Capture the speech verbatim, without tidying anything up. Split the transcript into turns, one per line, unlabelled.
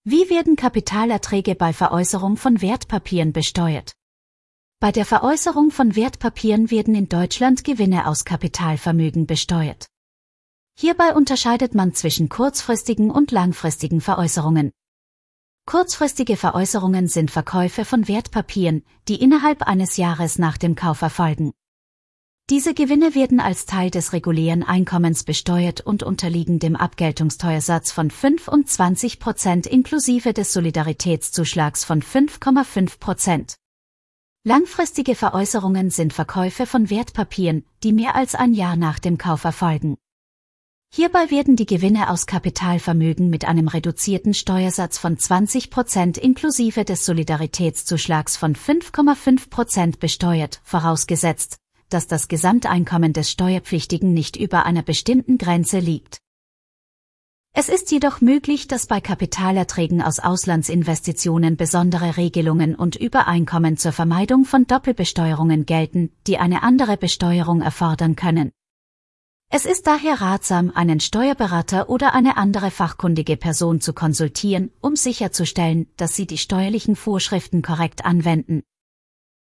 Wie werden Kapitalerträge bei Veräußerung von Wertpapieren besteuert? Bei der Veräußerung von Wertpapieren werden in Deutschland Gewinne aus Kapitalvermögen besteuert. Hierbei unterscheidet man zwischen kurzfristigen und langfristigen Veräußerungen. Kurzfristige Veräußerungen sind Verkäufe von Wertpapieren, die innerhalb eines Jahres nach dem Kauf erfolgen. Diese Gewinne werden als Teil des regulären Einkommens besteuert und unterliegen dem Abgeltungssteuersatz von fünfundzwanzig Prozent inklusive des Solidaritätszuschlags von fünf Komma fünf Prozent. Langfristige Veräußerungen sind Verkäufe von Wertpapieren, die mehr als ein Jahr nach dem Kauf erfolgen. Hierbei werden die Gewinne aus Kapitalvermögen mit einem reduzierten Steuersatz von zwanzig Prozent inklusive des Solidaritätszuschlags von fünf Komma fünf Prozent besteuert, vorausgesetzt, dass das Gesamteinkommen des Steuerpflichtigen nicht über einer bestimmten Grenze liegt. Es ist jedoch möglich, dass bei Kapitalerträgen aus Auslandsinvestitionen besondere Regelungen und Übereinkommen zur Vermeidung von Doppelbesteuerungen gelten, die eine andere Besteuerung erfordern können. Es ist daher ratsam, einen Steuerberater oder eine andere fachkundige Person zu konsultieren, um sicherzustellen, dass Sie die steuerlichen Vorschriften korrekt anwenden.